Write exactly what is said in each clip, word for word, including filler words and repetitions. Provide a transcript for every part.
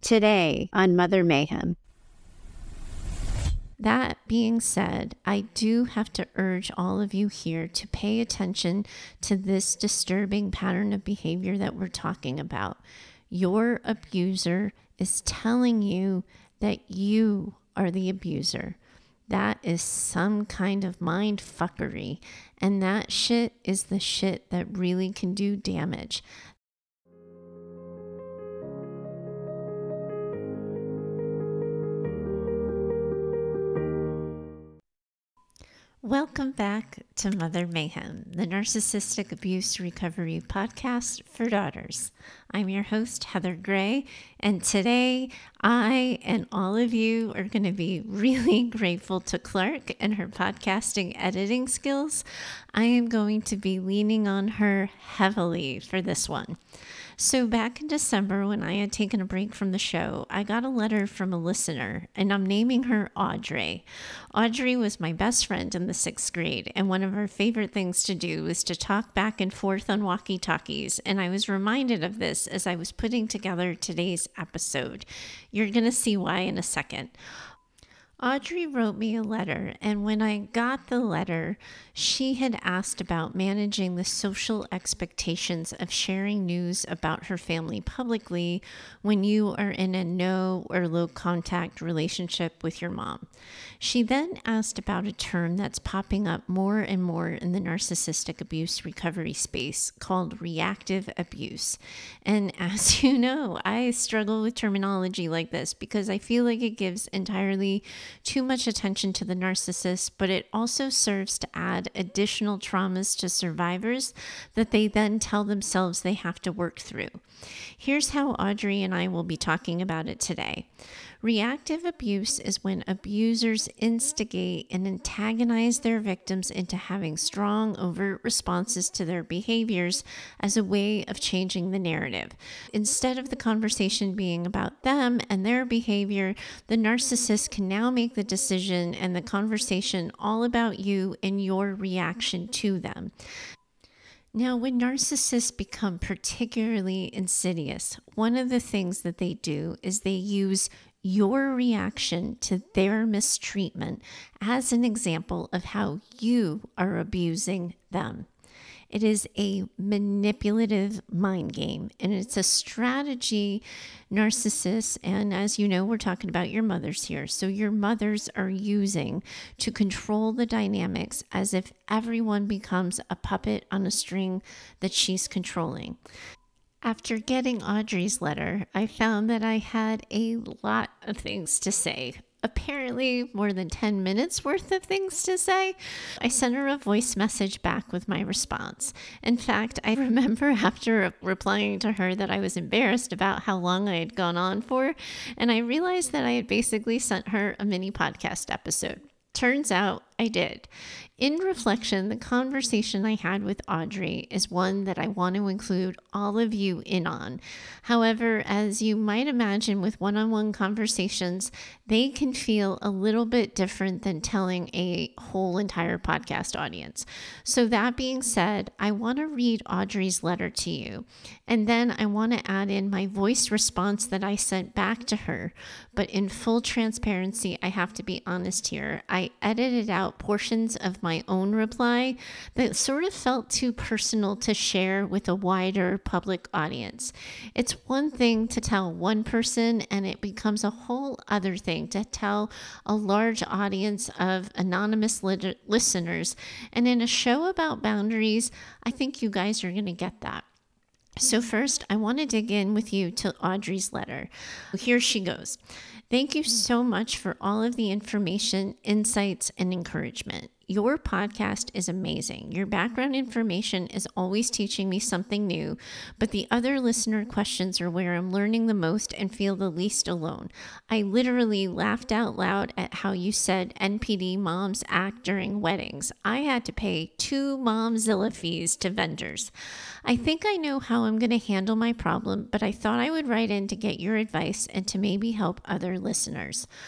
today on Mother Mayhem. That being said, I do have to urge all of you here to pay attention to this disturbing pattern of behavior that we're talking about. Your abuser is telling you that you are the abuser. That is some kind of mind fuckery, and that shit is the shit that really can do damage. Welcome back to Mother Mayhem, the Narcissistic Abuse Recovery Podcast for daughters. I'm your host, Heather Gray, and today I and all of you are going to be really grateful to Clark and her podcasting editing skills. I am going to be leaning on her heavily for this one. So back in December, when I had taken a break from the show, I got a letter from a listener, and I'm naming her Audrey. Audrey was my best friend in the sixth grade, and one of her favorite things to do was to talk back and forth on walkie-talkies, and I was reminded of this as I was putting together today's episode. You're going to see why in a second. Audrey wrote me a letter, and when I got the letter, she had asked about managing the social expectations of sharing news about her family publicly when you are in a no or low contact relationship with your mom. She then asked about a term that's popping up more and more in the narcissistic abuse recovery space called reactive abuse. And as you know, I struggle with terminology like this because I feel like it gives entirely too much attention to the narcissist, but it also serves to add additional traumas to survivors that they then tell themselves they have to work through. Here's how Audrey and I will be talking about it today. Reactive abuse is when abusers instigate and antagonize their victims into having strong, overt responses to their behaviors as a way of changing the narrative. Instead of the conversation being about them and their behavior, the narcissist can now make the decision and the conversation all about you and your reaction to them. Now, when narcissists become particularly insidious, one of the things that they do is they use your reaction to their mistreatment as an example of how you are abusing them. It is a manipulative mind game, and it's a strategy narcissists, and as you know, we're talking about your mothers here, so your mothers are using to control the dynamics as if everyone becomes a puppet on a string that she's controlling. After getting Audrey's letter, I found that I had a lot of things to say. Apparently more than ten minutes worth of things to say. I sent her a voice message back with my response. In fact, I remember after replying to her that I was embarrassed about how long I had gone on for, and I realized that I had basically sent her a mini podcast episode. Turns out I did. In reflection, the conversation I had with Audrey is one that I want to include all of you in on. However, as you might imagine with one-on-one conversations, they can feel a little bit different than telling a whole entire podcast audience. So that being said, I want to read Audrey's letter to you, and then I want to add in my voice response that I sent back to her. But in full transparency, I have to be honest here. I edited out portions of my own reply that sort of felt too personal to share with a wider public audience. It's one thing to tell one person, and it becomes a whole other thing to tell a large audience of anonymous li- listeners. And in a show about boundaries, I think you guys are going to get that. So first, I want to dig in with you to Audrey's letter. Here she goes. Thank you so much for all of the information, insights, and encouragement. Your podcast is amazing. Your background information is always teaching me something new, but the other listener questions are where I'm learning the most and feel the least alone. I literally laughed out loud at how you said N P D moms act during weddings. I had to pay two Momzilla fees to vendors. I think I know how I'm going to handle my problem, but I thought I would write in to get your advice and to maybe help other listeners.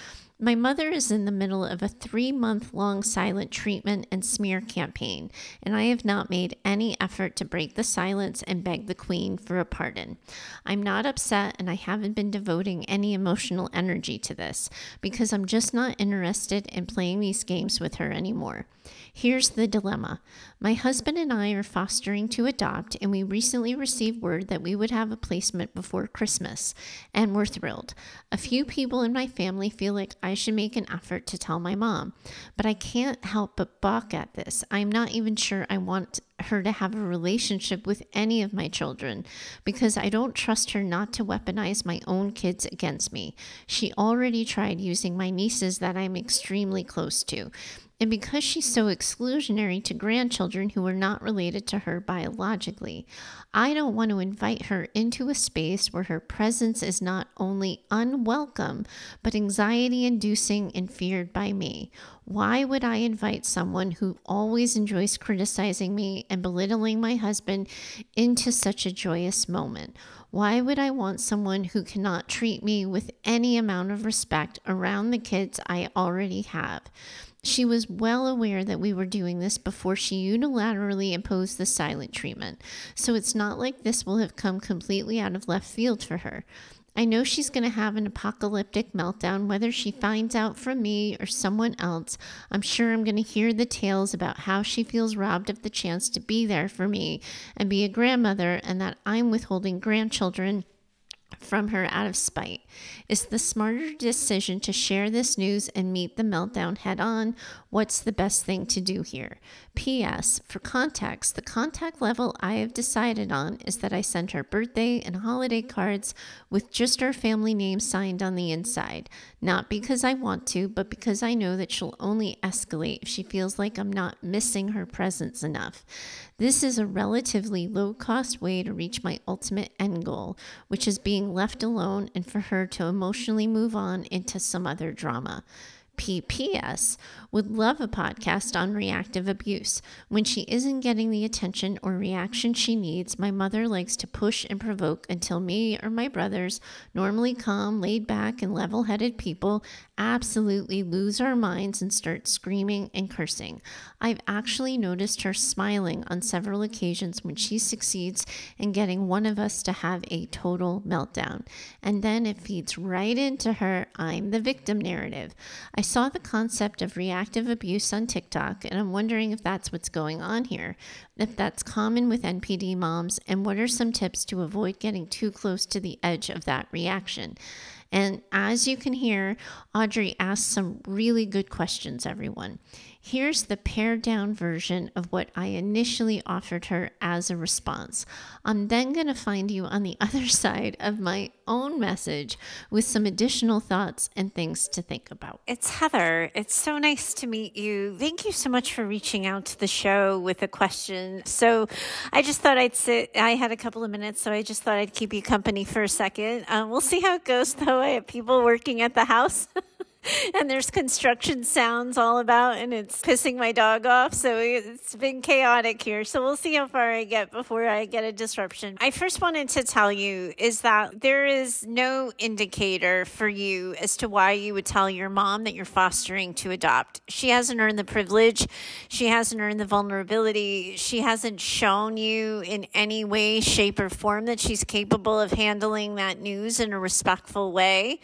My mother is in the middle of a three-month-long silent treatment and smear campaign, and I have not made any effort to break the silence and beg the Queen for a pardon. I'm not upset, and I haven't been devoting any emotional energy to this because I'm just not interested in playing these games with her anymore. Here's the dilemma. My husband and I are fostering to adopt, and we recently received word that we would have a placement before Christmas, and we're thrilled. A few people in my family feel like I should make an effort to tell my mom, but I can't help but balk at this. I'm not even sure I want her to have a relationship with any of my children because I don't trust her not to weaponize my own kids against me. She already tried using my nieces that I'm extremely close to. And because she's so exclusionary to grandchildren who are not related to her biologically, I don't want to invite her into a space where her presence is not only unwelcome, but anxiety-inducing and feared by me. Why would I invite someone who always enjoys criticizing me and belittling my husband into such a joyous moment? Why would I want someone who cannot treat me with any amount of respect around the kids I already have? She was well aware that we were doing this before she unilaterally imposed the silent treatment, so it's not like this will have come completely out of left field for her. I know she's going to have an apocalyptic meltdown, whether she finds out from me or someone else. I'm sure I'm going to hear the tales about how she feels robbed of the chance to be there for me and be a grandmother, and that I'm withholding grandchildren from her out of spite. Is the smarter decision to share this news and meet the meltdown head on? What's the best thing to do here? P S. For context, the contact level I have decided on is that I send her birthday and holiday cards with just our family name signed on the inside. Not because I want to, but because I know that she'll only escalate if she feels like I'm not missing her presence enough. This is a relatively low-cost way to reach my ultimate end goal, which is being left alone and for her to emotionally move on into some other drama. P P S. Would love a podcast on reactive abuse. When she isn't getting the attention or reaction she needs, my mother likes to push and provoke until me or my brothers, normally calm, laid back, and level-headed people, absolutely lose our minds and start screaming and cursing. I've actually noticed her smiling on several occasions when she succeeds in getting one of us to have a total meltdown. And then it feeds right into her I'm the victim narrative. I saw the concept of reactive abuse on TikTok, and I'm wondering if that's what's going on here, if that's common with N P D moms, and what are some tips to avoid getting too close to the edge of that reaction. And as you can hear, Audrey asked some really good questions, everyone. Here's the pared down version of what I initially offered her as a response. I'm then going to find you on the other side of my own message with some additional thoughts and things to think about. It's Heather. It's so nice to meet you. Thank you so much for reaching out to the show with a question. So I just thought I'd sit. I had a couple of minutes, so I just thought I'd keep you company for a second. Um, we'll see how it goes, though. I have people working at the house. And there's construction sounds all about, and it's pissing my dog off. So it's been chaotic here. So we'll see how far I get before I get a disruption. I first wanted to tell you is that there is no indicator for you as to why you would tell your mom that you're fostering to adopt. She hasn't earned the privilege. She hasn't earned the vulnerability. She hasn't shown you in any way, shape, or form that she's capable of handling that news in a respectful way.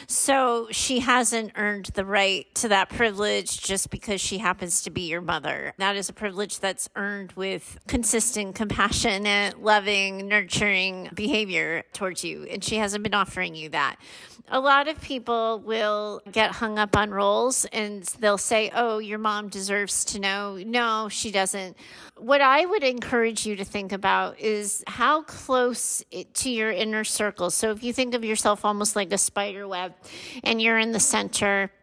So she hasn't earned the right to that privilege just because she happens to be your mother. That is a privilege that's earned with consistent, compassionate, loving, nurturing behavior towards you, and she hasn't been offering you that. A lot of people will get hung up on roles and they'll say, oh, your mom deserves to know. No, she doesn't. What I would encourage you to think about is how close it, to your inner circle. So if you think of yourself almost like a spider web and you're in the center,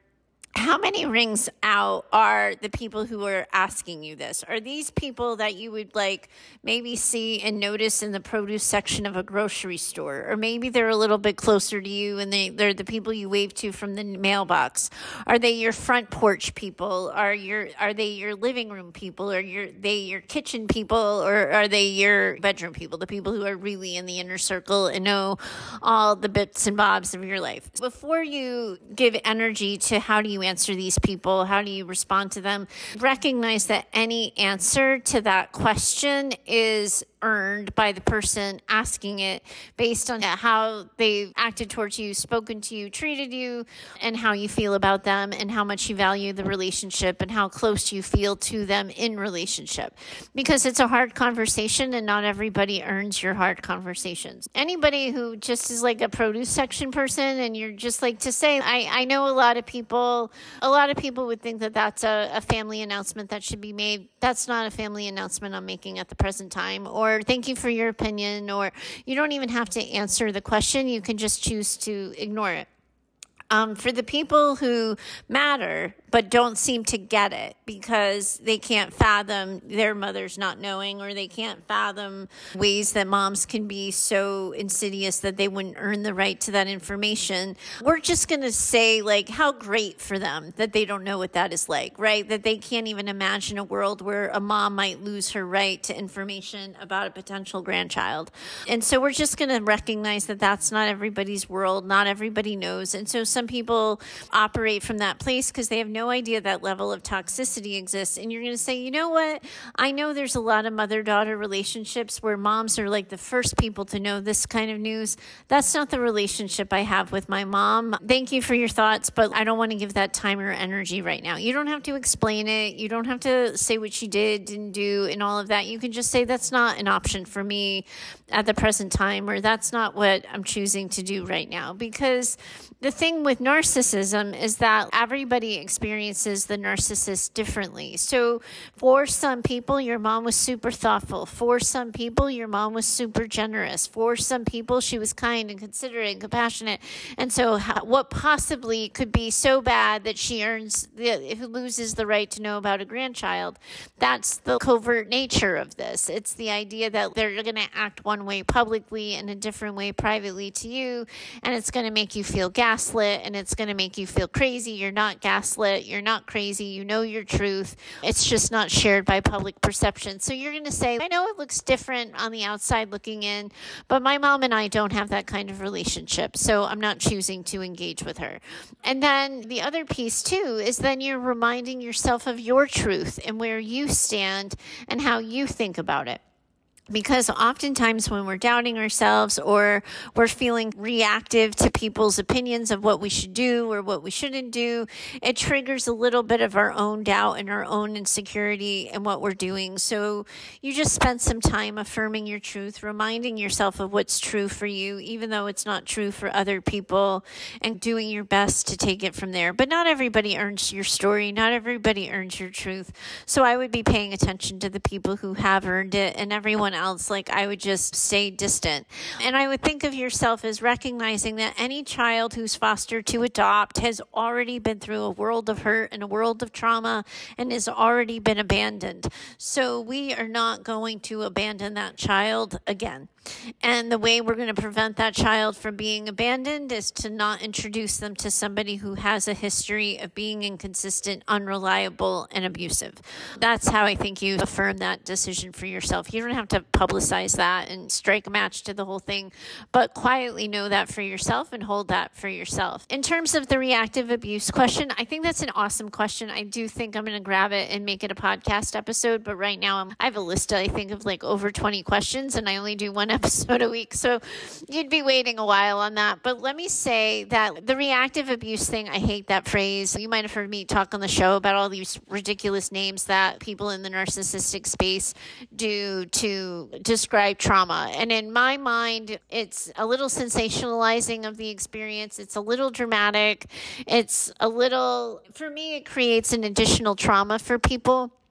how many rings out are the people who are asking you this? Are these people that you would like maybe see and notice in the produce section of a grocery store? Or maybe they're a little bit closer to you and they, they're the people you wave to from the mailbox. Are they your front porch people? Are your are they your living room people? Are your they your kitchen people? Or are they your bedroom people? The people who are really in the inner circle and know all the bits and bobs of your life. Before you give energy to how do you answer these people, how do you respond to them, recognize that any answer to that question is earned by the person asking it based on how they've acted towards you, spoken to you, treated you, and how you feel about them and how much you value the relationship and how close you feel to them in relationship. Because it's a hard conversation and not everybody earns your hard conversations. Anybody who just is like a produce section person and you're just like to say, I, I know a lot of people, a lot of people would think that that's a, a family announcement that should be made. That's not a family announcement I'm making at the present time. Or Or thank you for your opinion, or you don't even have to answer the question. You can just choose to ignore it. Um, for the people who matter but don't seem to get it because they can't fathom their mothers not knowing, or they can't fathom ways that moms can be so insidious that they wouldn't earn the right to that information, we're just going to say, like, how great for them that they don't know what that is like, right? That they can't even imagine a world where a mom might lose her right to information about a potential grandchild. And so we're just going to recognize that that's not everybody's world. Not everybody knows. And so some people operate from that place because they have no idea that level of toxicity exists. And you're going to say, you know what? I know there's a lot of mother-daughter relationships where moms are like the first people to know this kind of news. That's not the relationship I have with my mom. Thank you for your thoughts, but I don't want to give that time or energy right now. You don't have to explain it. You don't have to say what she did, didn't do, and all of that. You can just say that's not an option for me at the present time, or that's not what I'm choosing to do right now. Because the thing with narcissism is that everybody experiences the narcissist differently. So for some people, your mom was super thoughtful. For some people, your mom was super generous. For some people, she was kind and considerate and compassionate. And so how, what possibly could be so bad that she earns, the, who loses the right to know about a grandchild? That's the covert nature of this. It's the idea that they're going to act one way publicly and a different way privately to you, and it's going to make you feel gaslit, and it's going to make you feel crazy. You're not gaslit. You're not crazy. You know your truth. It's just not shared by public perception. So you're going to say, I know it looks different on the outside looking in, but my mom and I don't have that kind of relationship, so I'm not choosing to engage with her. And then the other piece too is then you're reminding yourself of your truth and where you stand and how you think about it. Because oftentimes when we're doubting ourselves or we're feeling reactive to people's opinions of what we should do or what we shouldn't do, it triggers a little bit of our own doubt and our own insecurity in what we're doing. So you just spend some time affirming your truth, reminding yourself of what's true for you, even though it's not true for other people, and doing your best to take it from there. But not everybody earns your story. Not everybody earns your truth. So I would be paying attention to the people who have earned it, and everyone else else, like I would just stay distant. And I would think of yourself as recognizing that any child who's fostered to adopt has already been through a world of hurt and a world of trauma and has already been abandoned. So we are not going to abandon that child again. And the way we're going to prevent that child from being abandoned is to not introduce them to somebody who has a history of being inconsistent, unreliable, and abusive. That's how I think you affirm that decision for yourself. You don't have to publicize that and strike a match to the whole thing, but quietly know that for yourself and hold that for yourself. In terms of the reactive abuse question, I think that's an awesome question. I do think I'm going to grab it and make it a podcast episode, but right now I'm, I have a list, I think, of like over twenty questions, and I only do one episode a week, so you'd be waiting a while on that. But let me say that the reactive abuse thing, I hate that phrase. You might have heard me talk on the show about all these ridiculous names that people in the narcissistic space do to describe trauma. And in my mind, it's a little sensationalizing of the experience. It's a little dramatic. It's a little, for me, it creates an additional trauma for people.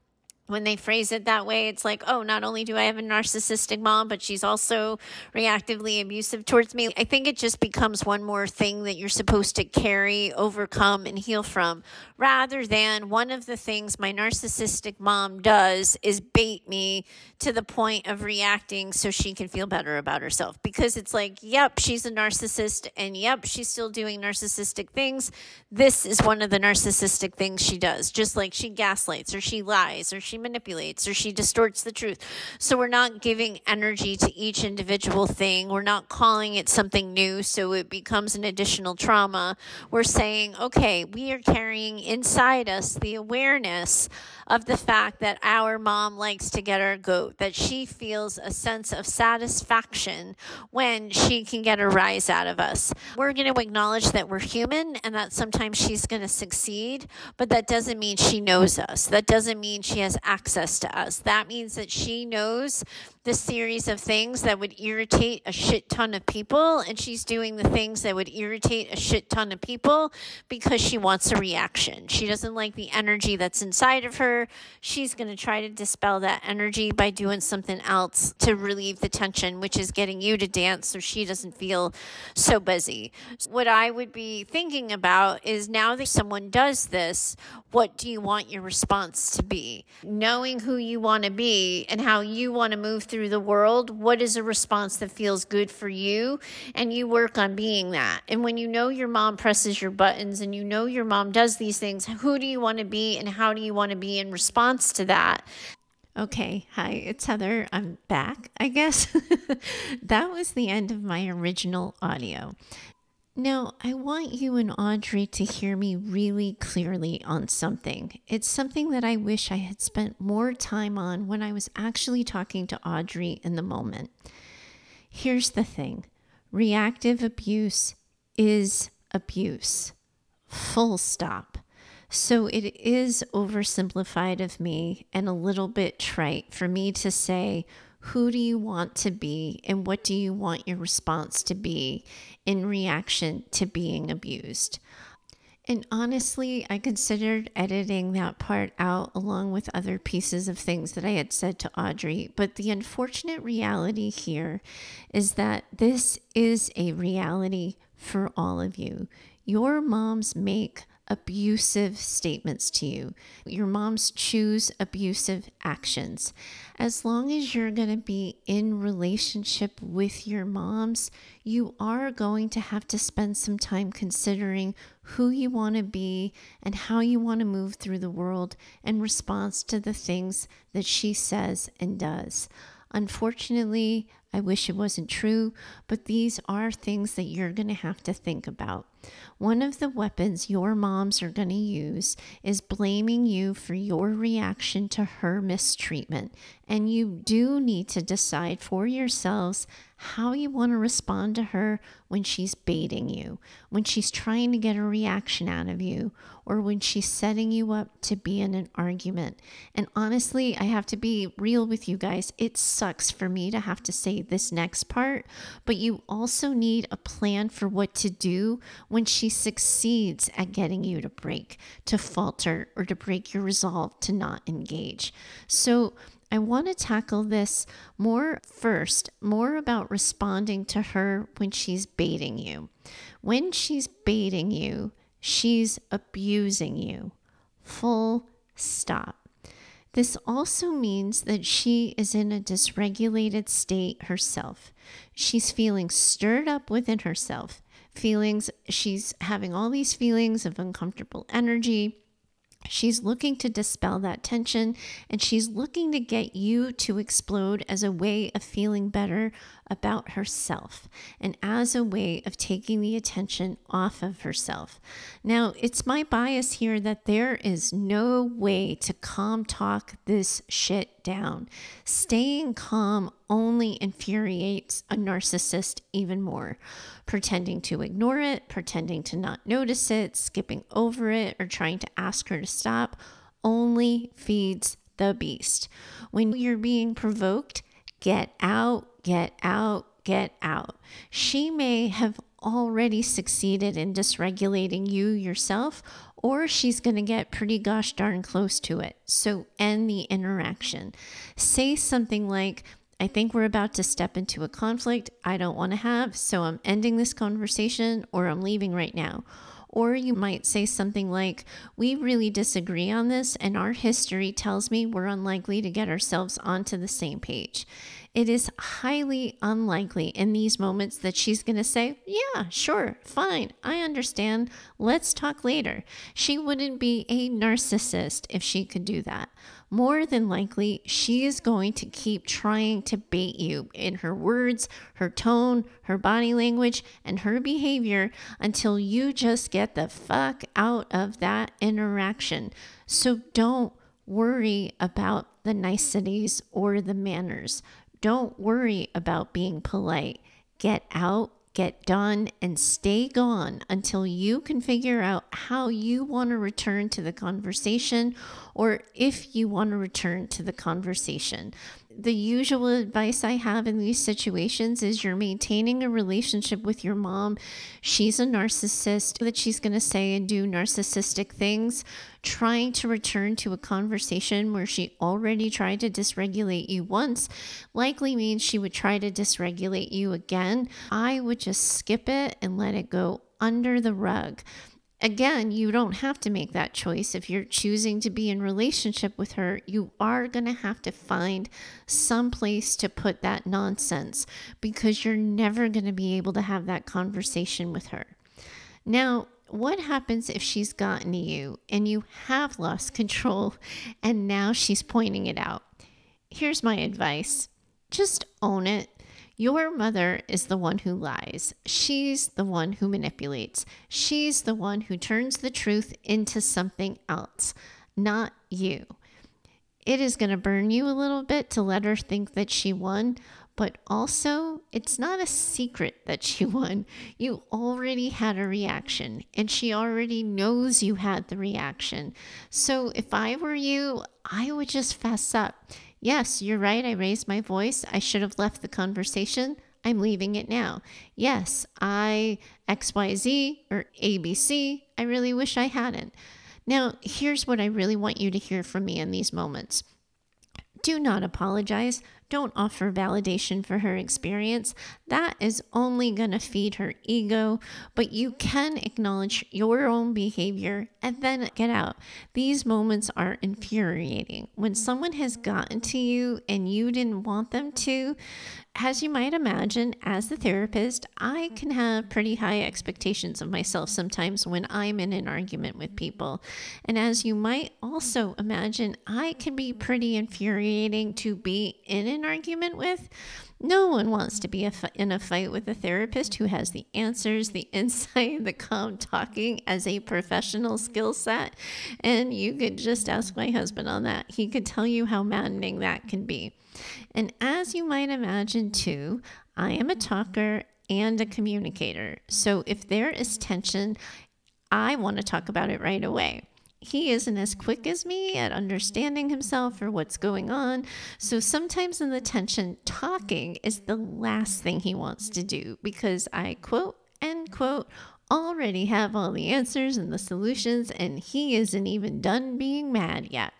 when they phrase it that way, it's like, oh, not only do I have a narcissistic mom, but she's also reactively abusive towards me. I think it just becomes one more thing that you're supposed to carry, overcome, and heal from, rather than one of the things my narcissistic mom does is bait me to the point of reacting so she can feel better about herself. Because it's like, yep, she's a narcissist, and yep, she's still doing narcissistic things. This is one of the narcissistic things she does, just like she gaslights, or she lies, or she manipulates, or she distorts the truth. So we're not giving energy to each individual thing. We're not calling it something new so it becomes an additional trauma. We're saying, okay, we are carrying inside us the awareness of the fact that our mom likes to get our goat, that she feels a sense of satisfaction when she can get a rise out of us. We're going to acknowledge that we're human and that sometimes she's going to succeed, but that doesn't mean she knows us. That doesn't mean she has access to us. That means that she knows the series of things that would irritate a shit ton of people, and she's doing the things that would irritate a shit ton of people because she wants a reaction. She doesn't like the energy that's inside of her. She's going to try to dispel that energy by doing something else to relieve the tension, which is getting you to dance so she doesn't feel so busy. What I would be thinking about is, now that someone does this, what do you want your response to be? Knowing who you want to be and how you want to move through the world, what is a response that feels good for you? And you work on being that. And when you know your mom presses your buttons and you know your mom does these things, who do you want to be and how do you want to be in response to that? Okay, hi, it's Heather. I'm back, I guess. That was the end of my original audio. Now, I want you and Audrey to hear me really clearly on something. It's something that I wish I had spent more time on when I was actually talking to Audrey in the moment. Here's the thing. Reactive abuse is abuse. Full stop. So it is oversimplified of me and a little bit trite for me to say, who do you want to be and what do you want your response to be in reaction to being abused? And honestly, I considered editing that part out along with other pieces of things that I had said to Audrey. But the unfortunate reality here is that this is a reality for all of you. Your moms make abusive statements to you. Your moms choose abusive actions. As long as you're going to be in relationship with your moms, you are going to have to spend some time considering who you want to be and how you want to move through the world in response to the things that she says and does. Unfortunately, I wish it wasn't true, but these are things that you're going to have to think about. One of the weapons your moms are going to use is blaming you for your reaction to her mistreatment. And you do need to decide for yourselves how you want to respond to her when she's baiting you, when she's trying to get a reaction out of you, or when she's setting you up to be in an argument. And honestly, I have to be real with you guys. It sucks for me to have to say this next part, but you also need a plan for what to do when she succeeds at getting you to break, to falter, or to break your resolve to not engage. So I want to tackle this more first, more about responding to her when she's baiting you. When she's baiting you, she's abusing you. Full stop. This also means that she is in a dysregulated state herself. She's feeling stirred up within herself. Feelings, she's having all these feelings of uncomfortable energy. She's looking to dispel that tension, and she's looking to get you to explode as a way of feeling better about herself and as a way of taking the attention off of herself. Now, it's my bias here that there is no way to calm talk this shit down. Staying calm only infuriates a narcissist even more. Pretending to ignore it, pretending to not notice it, skipping over it, or trying to ask her to stop only feeds the beast. When you're being provoked, get out, get out, get out. She may have already succeeded in dysregulating you yourself, or she's going to get pretty gosh darn close to it. So end the interaction. Say something like, I think we're about to step into a conflict I don't want to have, so I'm ending this conversation or I'm leaving right now. Or you might say something like, we really disagree on this and our history tells me we're unlikely to get ourselves onto the same page. It is highly unlikely in these moments that she's going to say, yeah, sure, fine, I understand. Let's talk later. She wouldn't be a narcissist if she could do that. More than likely, she is going to keep trying to bait you in her words, her tone, her body language, and her behavior until you just get the fuck out of that interaction. So don't worry about the niceties or the manners. Don't worry about being polite. Get out, get done, and stay gone until you can figure out how you want to return to the conversation, or if you want to return to the conversation. The usual advice I have in these situations is you're maintaining a relationship with your mom. She's a narcissist, that she's going to say and do narcissistic things. Trying to return to a conversation where she already tried to dysregulate you once likely means she would try to dysregulate you again. I would just skip it and let it go under the rug. Again, you don't have to make that choice. If you're choosing to be in relationship with her, you are going to have to find some place to put that nonsense, because you're never going to be able to have that conversation with her. Now, what happens if she's gotten to you and you have lost control and now she's pointing it out? Here's my advice. Just own it. Your mother is the one who lies. She's the one who manipulates. She's the one who turns the truth into something else, not you. It is going to burn you a little bit to let her think that she won, but also it's not a secret that she won. You already had a reaction and she already knows you had the reaction. So if I were you, I would just fess up. Yes, you're right. I raised my voice. I should have left the conversation. I'm leaving it now. Yes, I X Y Z or A B C. I really wish I hadn't. Now, here's what I really want you to hear from me in these moments. Do not apologize. Don't offer validation for her experience. That is only going to feed her ego, but you can acknowledge your own behavior and then get out. These moments are infuriating. When someone has gotten to you and you didn't want them to, as you might imagine, as the therapist, I can have pretty high expectations of myself sometimes when I'm in an argument with people. And as you might also imagine, I can be pretty infuriating to be in an argument with. No one wants to be a fi- in a fight with a therapist who has the answers, the insight, the calm talking as a professional skill set. And you could just ask my husband on that. He could tell you how maddening that can be. And as you might imagine too, I am a talker and a communicator. So if there is tension, I want to talk about it right away. He isn't as quick as me at understanding himself or what's going on. So sometimes in the tension, talking is the last thing he wants to do, because I quote and quote already have all the answers and the solutions, and he isn't even done being mad yet.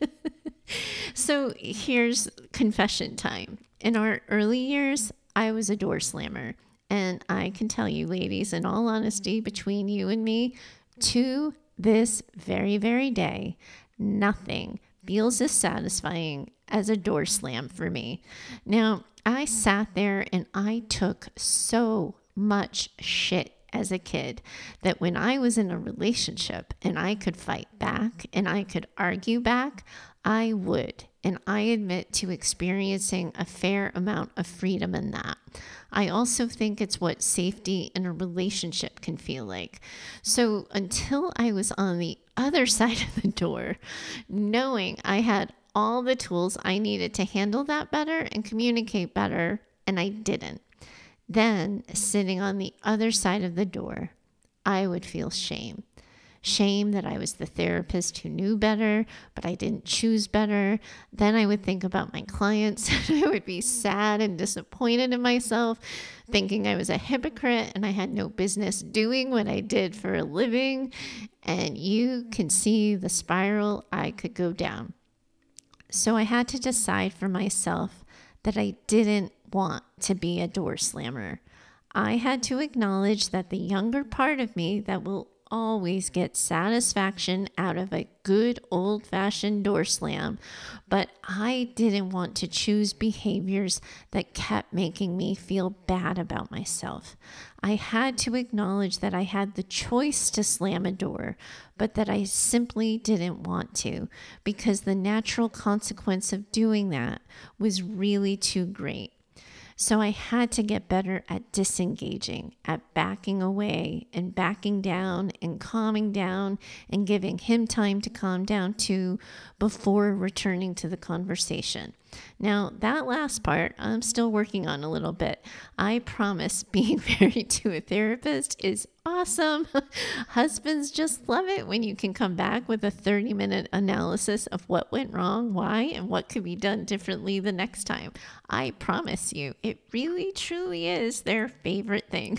So here's confession time. In our early years, I was a door slammer. And I can tell you, ladies, in all honesty, between you and me, to this very, very day, nothing feels as satisfying as a door slam for me. Now, I sat there and I took so much shit as a kid that when I was in a relationship and I could fight back and I could argue back, I would. And I admit to experiencing a fair amount of freedom in that. I also think it's what safety in a relationship can feel like. So until I was on the other side of the door, knowing I had all the tools I needed to handle that better and communicate better, and I didn't, then sitting on the other side of the door, I would feel shame. shame that I was the therapist who knew better, but I didn't choose better. Then I would think about my clients and I would be sad and disappointed in myself, thinking I was a hypocrite and I had no business doing what I did for a living. And you can see the spiral I could go down. So I had to decide for myself that I didn't want to be a door slammer. I had to acknowledge that the younger part of me that will always get satisfaction out of a good old-fashioned door slam, but I didn't want to choose behaviors that kept making me feel bad about myself. I had to acknowledge that I had the choice to slam a door, but that I simply didn't want to, because the natural consequence of doing that was really too great. So I had to get better at disengaging, at backing away and backing down and calming down and giving him time to calm down too before returning to the conversation. Now, that last part, I'm still working on a little bit. I promise being married to a therapist is awesome. Husbands just love it when you can come back with a thirty minute analysis of what went wrong, why, and what could be done differently the next time. I promise you, it really truly is their favorite thing.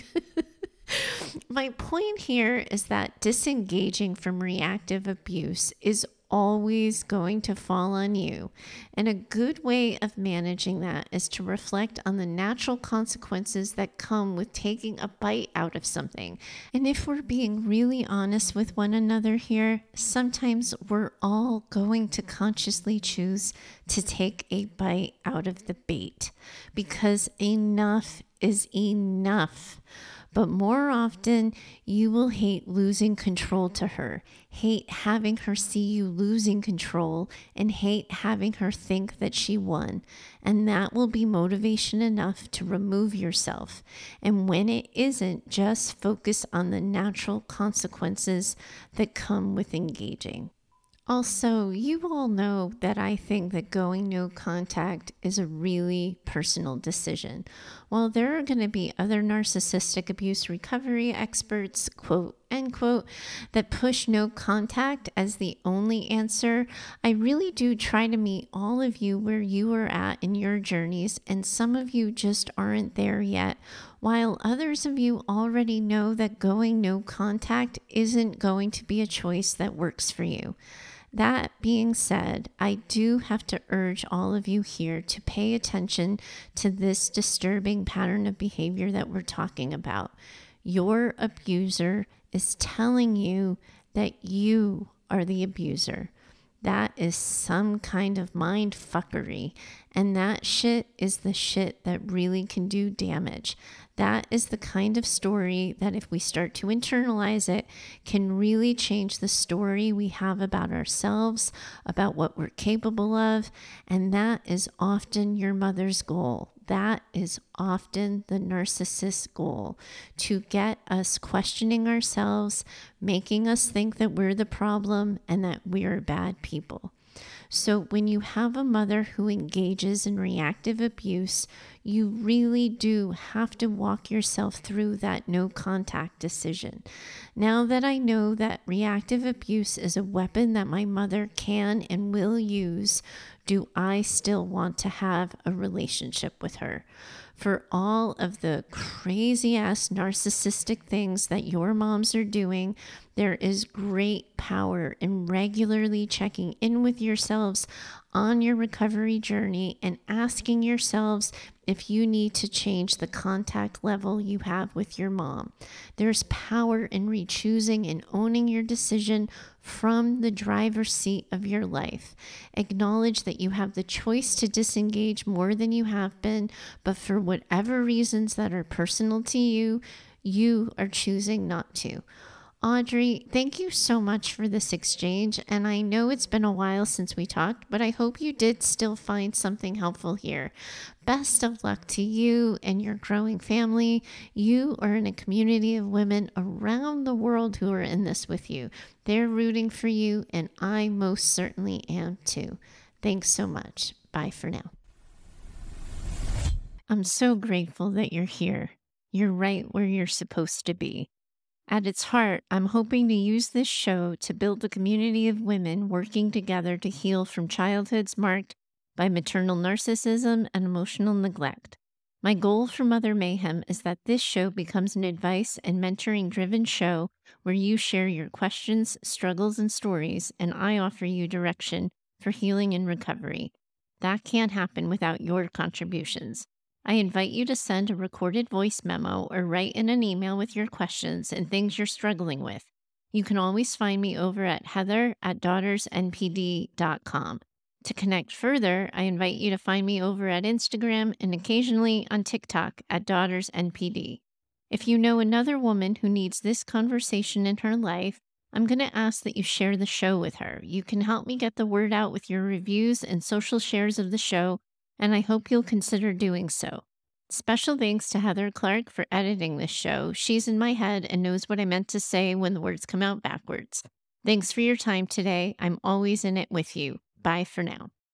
My point here is that disengaging from reactive abuse is always going to fall on you. And a good way of managing that is to reflect on the natural consequences that come with taking a bite out of something. And if we're being really honest with one another here, sometimes we're all going to consciously choose to take a bite out of the bait because enough is enough. But more often, you will hate losing control to her, hate having her see you losing control, and hate having her think that she won. And that will be motivation enough to remove yourself. And when it isn't, just focus on the natural consequences that come with engaging. Also, you all know that I think that going no contact is a really personal decision. While there are going to be other narcissistic abuse recovery experts, quote, end quote, that push no contact as the only answer, I really do try to meet all of you where you are at in your journeys, and some of you just aren't there yet, while others of you already know that going no contact isn't going to be a choice that works for you. That being said, I do have to urge all of you here to pay attention to this disturbing pattern of behavior that we're talking about. Your abuser is telling you that you are the abuser. That is some kind of mind fuckery, and that shit is the shit that really can do damage. That is the kind of story that if we start to internalize it, can really change the story we have about ourselves, about what we're capable of, and that is often your mother's goal. That is often the narcissist's goal, to get us questioning ourselves, making us think that we're the problem and that we're bad people. So when you have a mother who engages in reactive abuse, you really do have to walk yourself through that no contact decision. Now that I know that reactive abuse is a weapon that my mother can and will use, do I still want to have a relationship with her? For all of the crazy ass narcissistic things that your moms are doing, there is great power in regularly checking in with yourselves on your recovery journey and asking yourselves if you need to change the contact level you have with your mom. There's power in re-choosing and owning your decision from the driver's seat of your life. Acknowledge that you have the choice to disengage more than you have been, but for whatever reasons that are personal to you, you are choosing not to. Audrey, thank you so much for this exchange, and I know it's been a while since we talked, but I hope you did still find something helpful here. Best of luck to you and your growing family. You are in a community of women around the world who are in this with you. They're rooting for you, and I most certainly am too. Thanks so much. Bye for now. I'm so grateful that you're here. You're right where you're supposed to be. At its heart, I'm hoping to use this show to build a community of women working together to heal from childhoods marked by maternal narcissism and emotional neglect. My goal for Mother Mayhem is that this show becomes an advice and mentoring driven show where you share your questions, struggles, and stories, and I offer you direction for healing and recovery. That can't happen without your contributions. I invite you to send a recorded voice memo or write in an email with your questions and things you're struggling with. You can always find me over at heather at daughters n p d dot com. To connect further, I invite you to find me over at Instagram and occasionally on TikTok at daughters n p d. If you know another woman who needs this conversation in her life, I'm going to ask that you share the show with her. You can help me get the word out with your reviews and social shares of the show, and I hope you'll consider doing so. Special thanks to Heather Clark for editing this show. She's in my head and knows what I meant to say when the words come out backwards. Thanks for your time today. I'm always in it with you. Bye for now.